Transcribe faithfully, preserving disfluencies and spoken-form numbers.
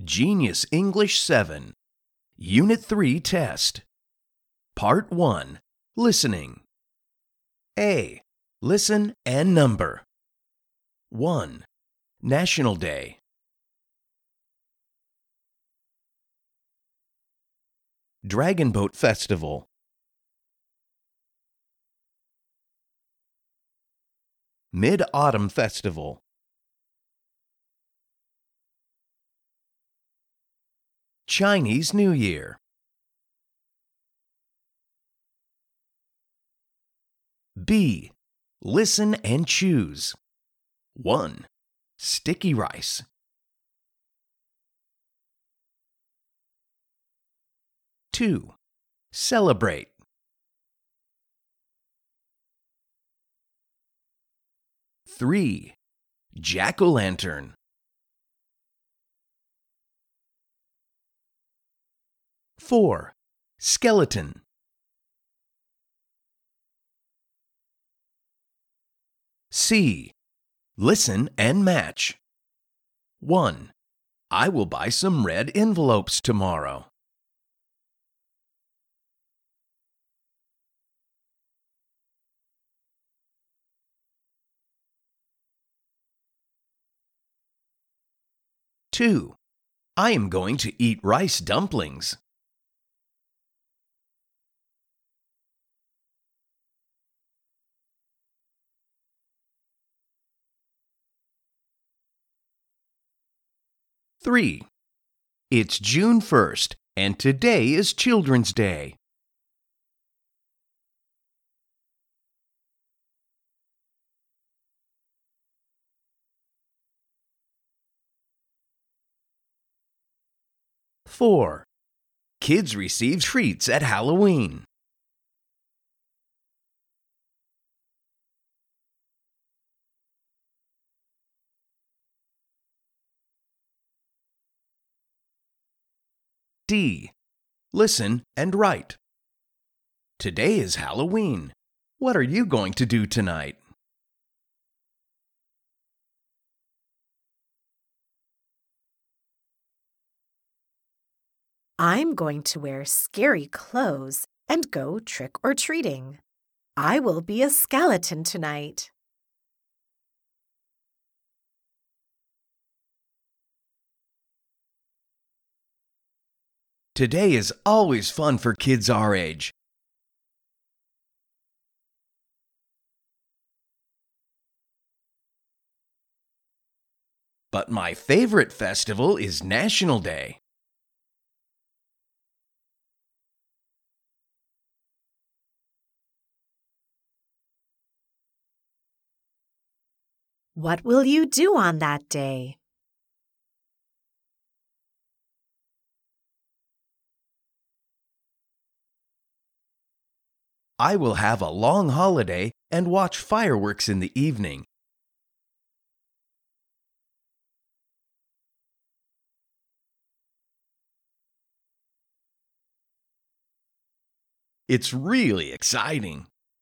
Genius English seven, Unit three Test. Part one, Listening. A. Listen and number. one. National Day. Dragon Boat Festival. Mid-Autumn Festival. Chinese New Year. B. Listen and choose. one. Sticky rice. two. Celebrate. three. Jack-o'-lantern. four. Skeleton. C. Listen and match. one. I will buy some red envelopes tomorrow. two. I am going to eat rice dumplings. three. It's June first, and today is Children's Day. four. Kids receive treats at Halloween. D. Listen and write. Today is Halloween. What are you going to do tonight? I'm going to wear scary clothes and go trick-or-treating. I will be a skeleton tonight. Today is always fun for kids our age. But my favorite festival is National Day. What will you do on that day? I will have a long holiday and watch fireworks in the evening. It's really exciting.